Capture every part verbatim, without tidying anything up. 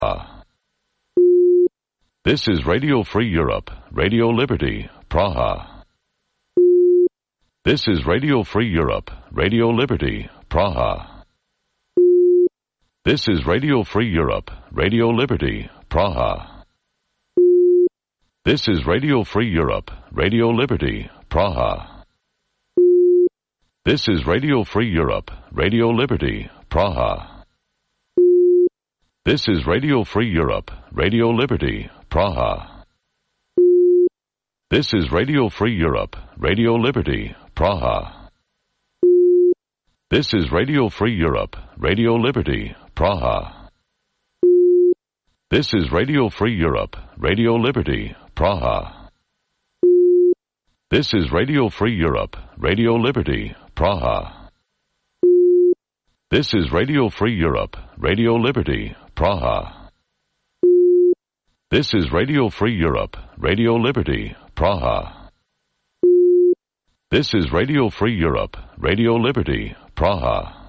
Praha. This is Radio Free Europe, Radio Liberty, Praha. This is Radio Free Europe, Radio Liberty, Praha. This is Radio Free Europe, Radio Liberty, Praha. This is Radio Free Europe, Radio Liberty, Praha. This is Radio Free Europe, Radio Liberty, Praha. This is Radio Free Europe, Radio Liberty, Praha. This is Radio Free Europe, Radio Liberty, Praha. This is Radio Free Europe, Radio Liberty, Praha. This is Radio Free Europe, Radio Liberty, Praha. This is Radio Free Europe, Radio Liberty, Praha. This is Radio Free Europe, Radio Liberty, Praha. This is Radio Free Europe, Radio Liberty, Praha. This is Radio Free Europe, Radio Liberty, Praha.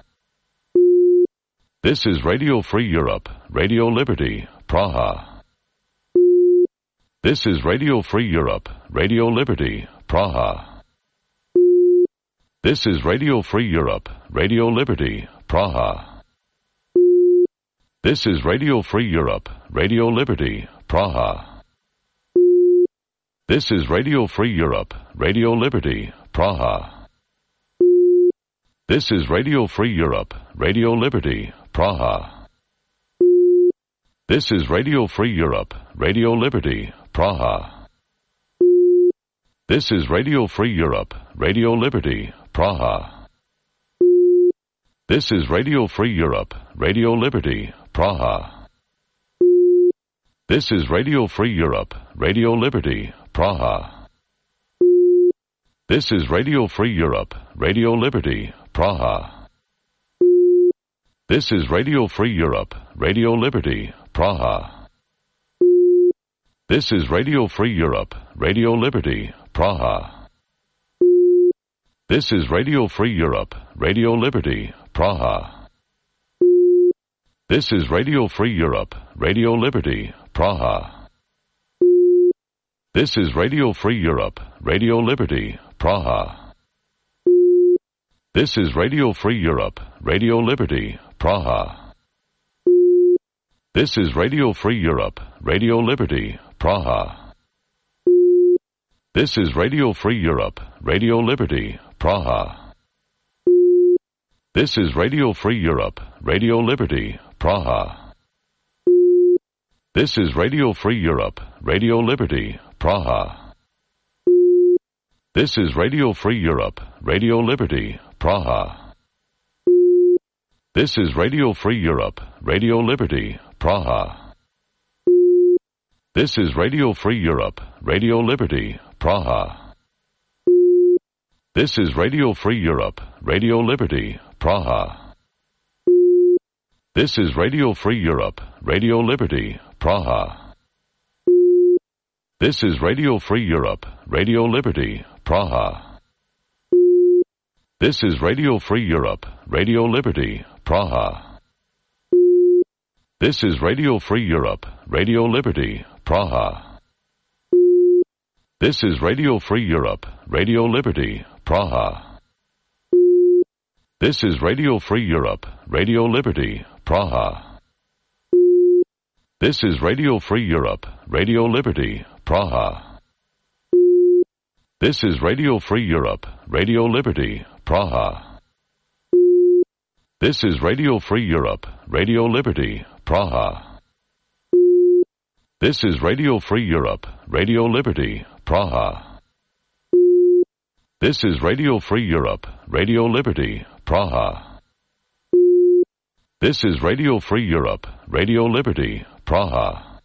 This is Radio Free Europe, Radio Liberty, Praha. This is Radio Free Europe, Radio Liberty, Praha. This is Radio Free Europe, Radio Liberty, Praha. This is Radio Free Europe, Radio Liberty, Praha. This is Radio Free Europe, Radio Liberty, Praha. This is Radio Free Europe, Radio Liberty, Praha. This is Radio Free Europe, Radio Liberty, Praha. This is Radio Free Europe, Radio Liberty, Praha. This is Radio Free Europe, Radio Liberty, Praha. This is Radio Free Europe, Radio Liberty, Praha. This is Radio Free Europe, Radio Liberty, Praha. This is Radio Free Europe, Radio Liberty, Praha. This is Radio Free Europe, Radio Liberty, Praha. This is Radio Free Europe, Radio Liberty, Praha. This is Radio Free Europe, Radio Liberty, Praha. This is Radio Free Europe, Radio Liberty, Praha. This is Radio Free Europe, Radio Liberty, Praha. This is Radio Free Europe, Radio Liberty, Praha. This is Radio Free Europe, Radio Liberty, Praha. This is Radio Free Europe, Radio Liberty, Praha. This is Radio Free Europe, Radio Liberty, Praha. This is Radio Free Europe, Radio Liberty, Praha. This is Radio Free Europe, Radio Liberty, Praha. This is Radio Free Europe, Radio Liberty, Praha. This is Radio Free Europe, Radio Liberty, Praha. This is Radio Free Europe, Radio Liberty, Praha. This is Radio Free Europe, Radio Liberty, Praha. This is Radio Free Europe, Radio Liberty, Praha. This is Radio Free Europe, Radio Liberty, Praha. This is Radio Free Europe, Radio Liberty, Praha. This is Radio Free Europe, Radio Liberty, Praha. This is Radio Free Europe, Radio Liberty, Praha. This is Radio Free Europe, Radio Liberty, Praha. This is Radio Free Europe, Radio Liberty, Praha. This is Radio Free Europe, Radio Liberty, Praha. This is Radio Free Europe, Radio Liberty, Praha. This is Radio Free Europe, Radio Liberty, Praha.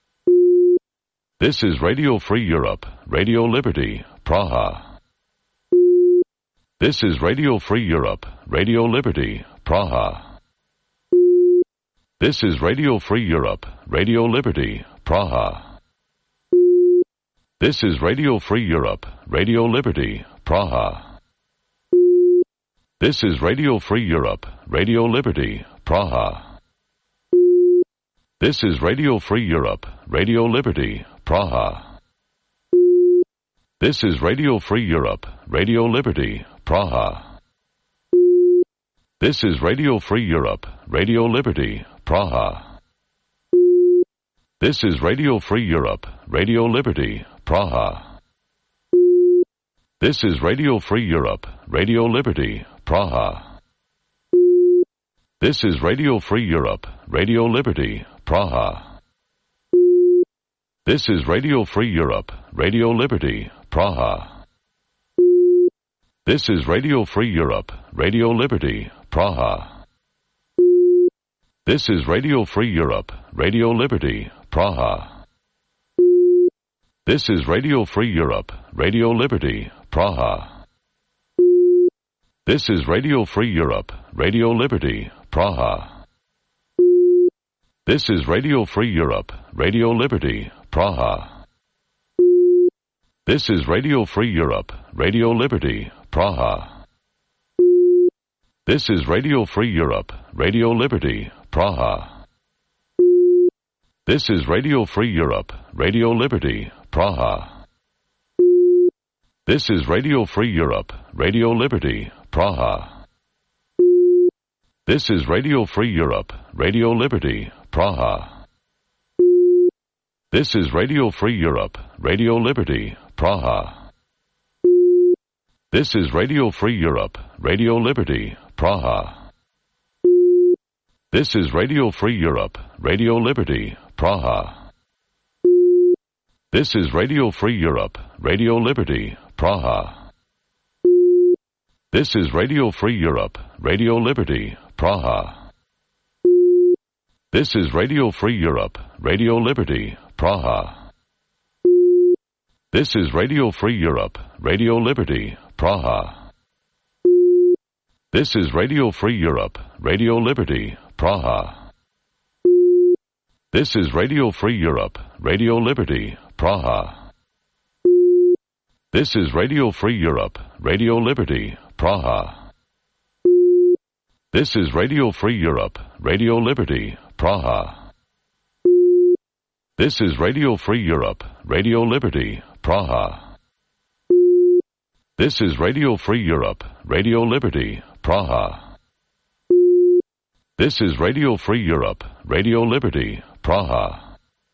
This is Radio Free Europe, Radio Liberty, Praha. This is Radio Free Europe, Radio Liberty, Praha. This is Radio Free Europe, Radio Liberty, Praha. This is Radio Free Europe, Radio Liberty, Praha. This is Radio Free Europe, Radio Liberty, Praha. This is Radio Free Europe, Radio Liberty, Praha. This is Radio Free Europe, Radio Liberty, Praha. This is Radio Free Europe, Radio Liberty, Praha. This is Radio Free Europe, Radio Liberty, Praha. This is Radio Free Europe, Radio Liberty, Praha. This is Radio Free Europe, Radio Liberty, Praha. This is Radio Free Europe, Radio Liberty, Praha. This is Radio Free Europe, Radio Liberty, Praha. This is Radio Free Europe, Radio Liberty, Praha. This is Radio Free Europe, Radio Liberty, Praha. This is Radio Free Europe, Radio Liberty, Praha. This is Radio Free Europe, Radio Liberty, Praha. This is Radio Free Europe, Radio Liberty, Praha. This is Radio Free Europe, Radio Liberty, Praha. This is Radio Free Europe, Radio Liberty, Praha. This is Radio Free Europe, Radio Liberty, Praha. This is Radio Free Europe, Radio Liberty, Praha. This is Radio Free Europe, Radio Liberty, Praha. This is Radio Free Europe, Radio Liberty, Praha. This is Radio Free Europe, Radio Liberty, Praha. This is Radio Free Europe, Radio Liberty, Praha. This is Radio Free Europe, Radio Liberty, Praha. This is Radio Free Europe, Radio Liberty, Praha. This is Radio Free Europe, Radio Liberty, Praha. This is Radio Free Europe, Radio Liberty, Praha. This is Radio Free Europe, Radio Liberty, Praha. This is Radio Free Europe, Radio Liberty, Praha. This is Radio Free Europe, Radio Liberty, Praha. This is Radio Free Europe, Radio Liberty, Praha. This is Radio Free Europe, Radio Liberty, Praha. This is Radio Free Europe, Radio Liberty, Praha.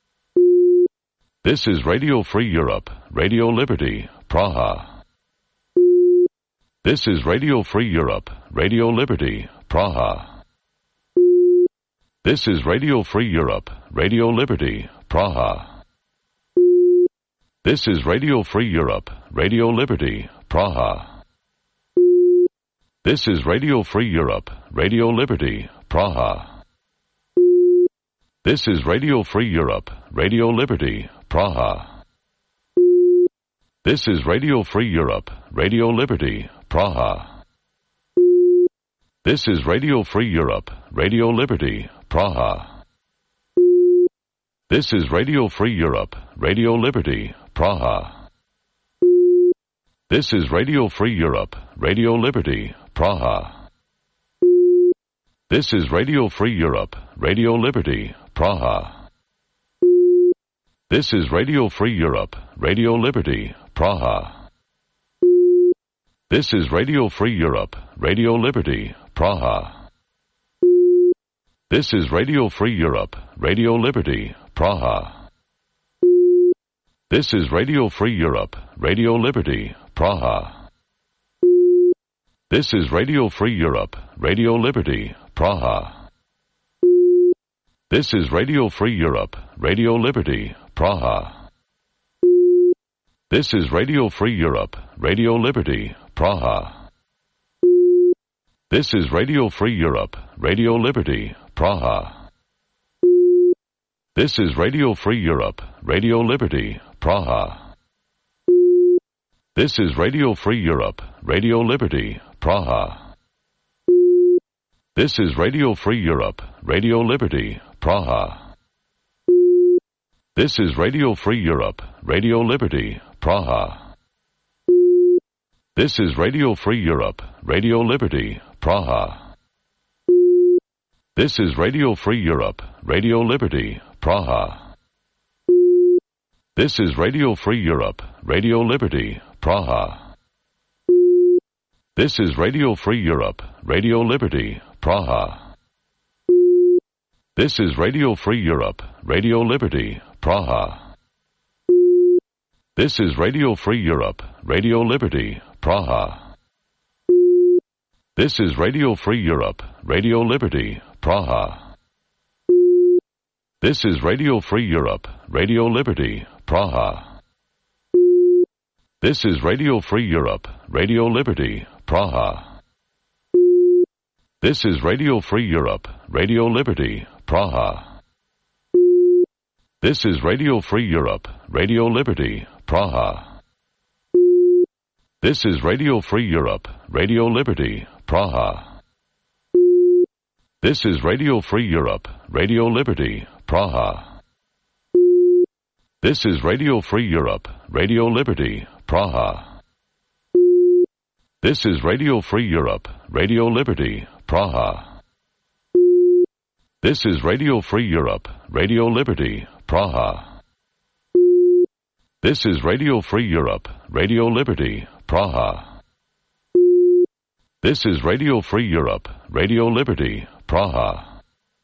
This is Radio Free Europe, Radio Liberty, Praha. This is Radio Free Europe, Radio Liberty, Praha. This is Radio Free Europe, Radio Liberty, Praha. This is Radio Free Europe, Radio Liberty, Praha. This is Radio Free Europe, Radio Liberty, Praha. This is Radio Free Europe, Radio Liberty, Praha. This is Radio Free Europe, Radio Liberty, Praha. This is Radio Free Europe, Radio Liberty, Praha. This is Radio Free Europe, Radio Liberty, Praha. This is Radio Free Europe, Radio Liberty, Praha. This is Radio Free Europe, Radio Liberty, Praha. This is Radio Free Europe, Radio Liberty, Praha. This is Radio Free Europe, Radio Liberty, Praha. This is Radio Free Europe, Radio Liberty, Praha. This is Radio Free Europe, Radio Liberty, Praha. This is Radio Free Europe, Radio Liberty, Praha. This is Radio Free Europe, Radio Liberty, Praha. This is Radio Free Europe, Radio Liberty, Praha. This is Radio Free Europe, Radio Liberty, Praha. This is Radio Free Europe, Radio Liberty, Praha. This is Radio Free Europe, Radio Liberty, Praha. This is Radio Free Europe, Radio Liberty, Praha. This is Radio Free Europe, Radio Liberty, Praha. This is Radio Free Europe, Radio Liberty, Praha. This is Radio Free Europe, Radio Liberty, Praha. This is Radio Free Europe, Radio Liberty, Praha. This is Radio Free Europe, Radio Liberty, Praha. This is Radio Free Europe, Radio Liberty, Praha. This is Radio Free Europe, Radio Liberty, Praha. This is Radio Free Europe, Radio Liberty, Praha. This is Radio Free Europe, Radio Liberty, Praha. This is Radio Free Europe, Radio Liberty, Praha. This is Radio Free Europe, Radio Liberty, Praha. This is Radio Free Europe, Radio Liberty, Praha. This is Radio Free Europe, Radio Liberty, Praha. This is Radio Free Europe, Radio Liberty, Praha. This is Radio Free Europe, Radio Liberty, Praha. This is Radio Free Europe, Radio Liberty, Praha. This is Radio Free Europe, Radio Liberty, Praha. This is Radio Free Europe, Radio Liberty, Praha. This is Radio Free Europe, Radio Liberty, Praha.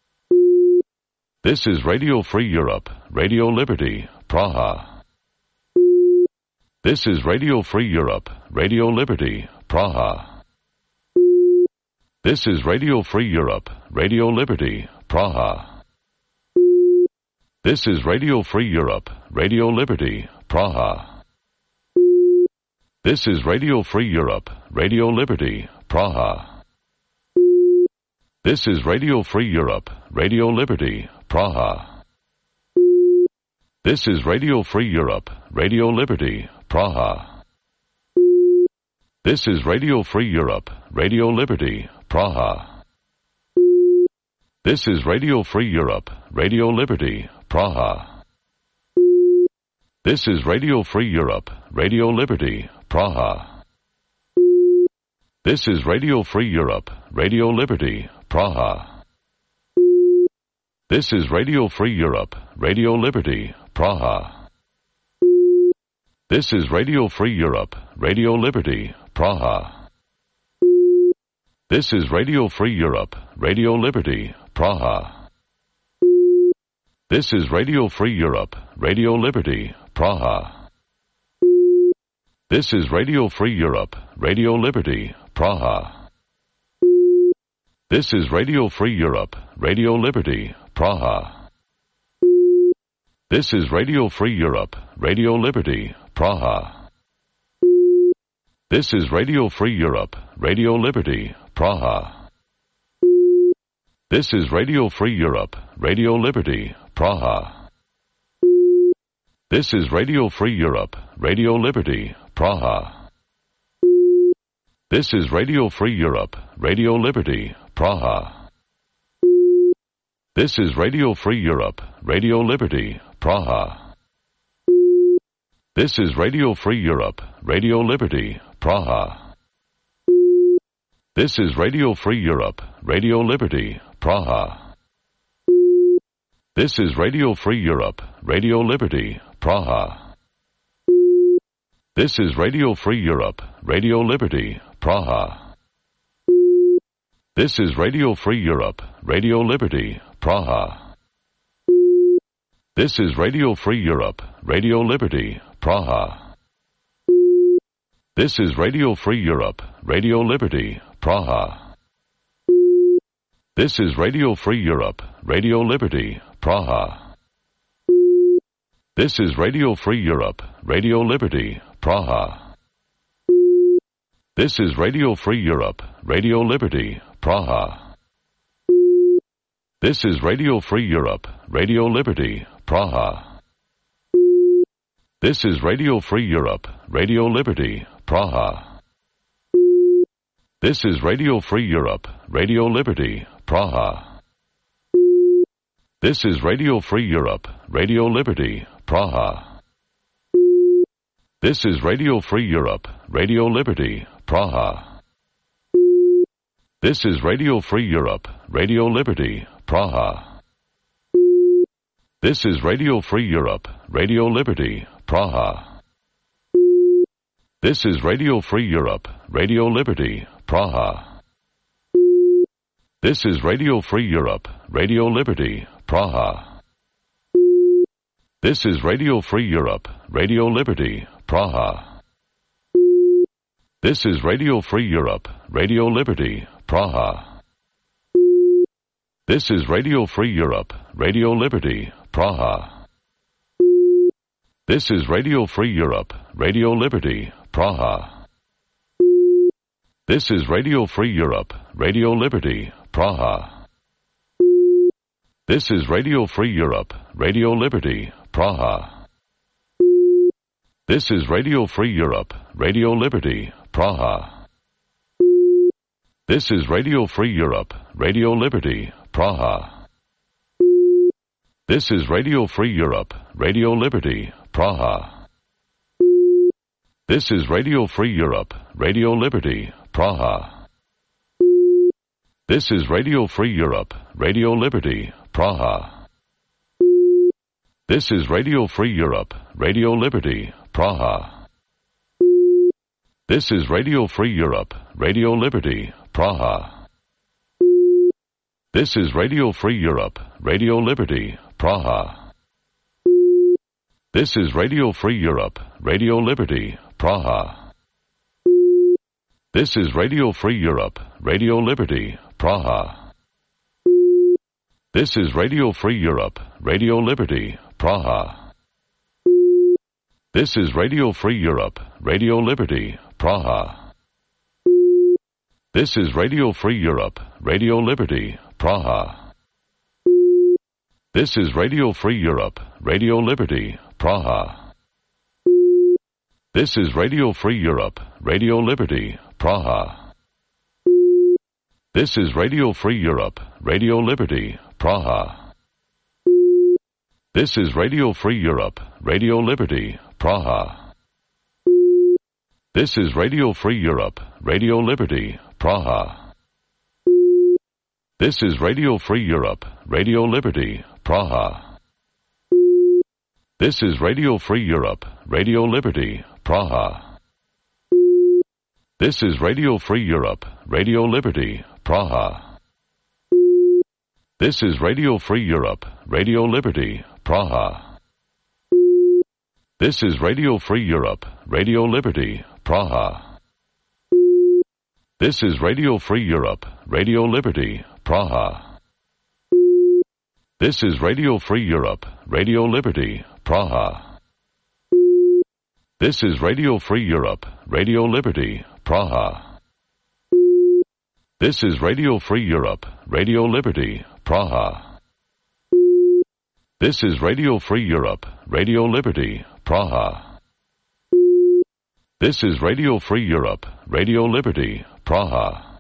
This is Radio Free Europe, Radio Liberty, Praha. This is Radio Free Europe, Radio Liberty, Praha. This is Radio Free Europe, Radio Liberty, Praha. This is Radio Free Europe, Radio Liberty, Praha. This is Radio Free Europe, Radio Liberty, Praha. This is Radio Free Europe, Radio Liberty, Praha. This is Radio Free Europe, Radio Liberty, Praha. This is Radio Free Europe, Radio Liberty, Praha. This is Radio Free Europe, Radio Liberty, Praha. This is Radio Free Europe, Radio Liberty, Praha. This is Radio Free Europe, Radio Liberty, Praha. This is Radio Free Europe, Radio Liberty, Praha. This is Radio Free Europe, Radio Liberty, Praha. This is Radio Free Europe, Radio Liberty, Praha. This is Radio Free Europe, Radio Liberty, Praha. This is Radio Free Europe, Radio Liberty, Praha. This is Radio Free Europe, Radio Liberty, Praha. This is Radio Free Europe, Radio Liberty, Praha. This is Radio Free Europe, Radio Liberty, Praha. This is Radio Free Europe, Radio Liberty, Praha. This is Radio Free Europe, Radio Liberty, Praha. This is Radio Free Europe, Radio Liberty, Praha. This is Radio Free Europe, Radio Liberty, Praha. This is Radio Free Europe, Radio Liberty, Praha. This is Radio Free Europe, Radio Liberty, Praha. This is Radio Free Europe, Radio Liberty, Praha. This is Radio Free Europe, Radio Liberty, Praha. This is Radio Free Europe, Radio Liberty, Praha. This is Radio Free Europe, Radio Liberty, Praha. This is Radio Free Europe, Radio Liberty, Praha. This is Radio Free Europe, Radio Liberty, Praha. This is Radio Free Europe, Radio Liberty, Praha. This is Radio Free Europe, Radio Liberty, Praha. This is Radio Free Europe, Radio Liberty, Praha. This is Radio Free Europe, Radio Liberty, Praha. This is Radio Free Europe, Radio Liberty, Praha. This is Radio Free Europe, Radio Liberty, Praha. This is Radio Free Europe, Radio Liberty, Praha. This is Radio Free Europe, Radio Liberty, Praha. This is Radio Free Europe, Radio Liberty, Praha. This is Radio Free Europe, Radio Liberty, Praha. This is Radio Free Europe, Radio Liberty, Praha. This is Radio Free Europe, Radio Liberty, Praha. This is Radio Free Europe, Radio Liberty, Praha. This is Radio Free Europe, Radio Liberty, Praha. This is Radio Free Europe, Radio Liberty, Praha. This is Radio Free Europe, Radio Liberty, Praha. This is Radio Free Europe, Radio Liberty, Praha. This is Radio Free Europe, Radio Liberty, Praha. This is Radio Free Europe, Radio Liberty, Praha. This is Radio Free Europe, Radio Liberty, Praha. This is Radio Free Europe, Radio Liberty, Praha. This is Radio Free Europe, Radio Liberty, Praha. This is Radio Free Europe, Radio Liberty, Praha. This is Radio Free Europe, Radio Liberty, Praha. This is Radio Free Europe, Radio Liberty, Praha. This is Radio Free Europe, Radio Liberty, Praha. This is Radio Free Europe, Radio Liberty, Praha. This is Radio Free Europe, Radio Liberty, Praha. This is Radio Free Europe, Radio Liberty, Praha. This is Radio Free Europe, Radio Liberty, Praha. This is Radio Free Europe, Radio Liberty, Praha. This is Radio Free Europe, Radio Liberty, Praha. This is Radio Free Europe, Radio Liberty, Praha. This is Radio Free Europe, Radio Liberty, Praha. This is Radio Free Europe, Radio Liberty, Praha. This is Radio Free Europe, Radio Liberty, Praha. This is Radio Free Europe, Radio Liberty, Praha. This is Radio Free Europe, Radio Liberty, Praha. This is Radio Free Europe, Radio Liberty, Praha. This is Radio Free Europe, Radio Liberty, Praha. This is Radio Free Europe, Radio Liberty, Praha. This is Radio Free Europe, Radio Liberty, Praha. This is Radio Free Europe, Radio Liberty, Praha. This is Radio Free Europe, Radio Liberty, Praha. This is Radio Free Europe, Radio Liberty, Praha. This is Radio Free Europe, Radio Liberty, Praha.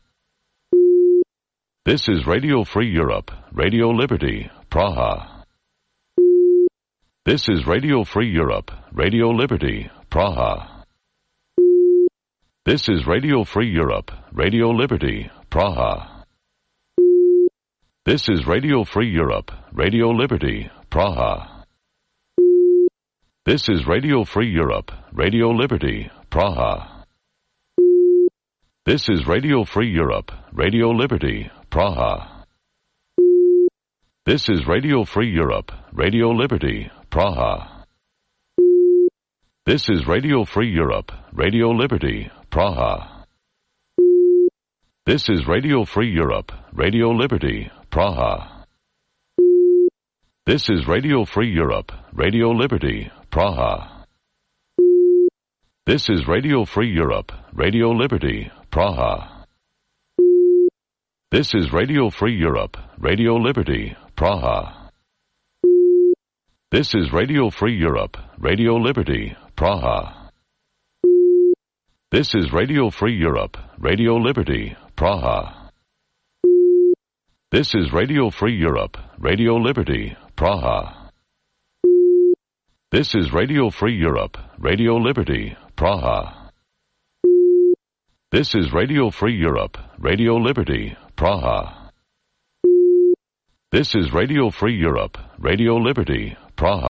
This is Radio Free Europe, Radio Liberty, Praha. This is Radio Free Europe, Radio Liberty, Praha. This is Radio Free Europe, Radio Liberty, Praha. This is Radio Free Europe, Radio Liberty, Praha. This is Radio Free Europe, Radio Liberty, Praha. This is Radio Free Europe, Radio Liberty, Praha. This is Radio Free Europe, Radio Liberty, Praha. This is Radio Free Europe, Radio Liberty, Praha. This is Radio Free Europe, Radio Liberty, Praha. This is Radio Free Europe, Radio Liberty, Praha. This is Radio Free Europe, Radio Liberty, Praha. This is Radio Free Europe, Radio Liberty, Praha. This is Radio Free Europe, Radio Liberty, Praha. This is Radio Free Europe, Radio Liberty, Praha. This is Radio Free Europe, Radio Liberty, Praha. This is Radio Free Europe, Radio Liberty, Praha. This is Radio Free Europe, Radio Liberty, Praha. This is Radio Free Europe, Radio Liberty, Praha.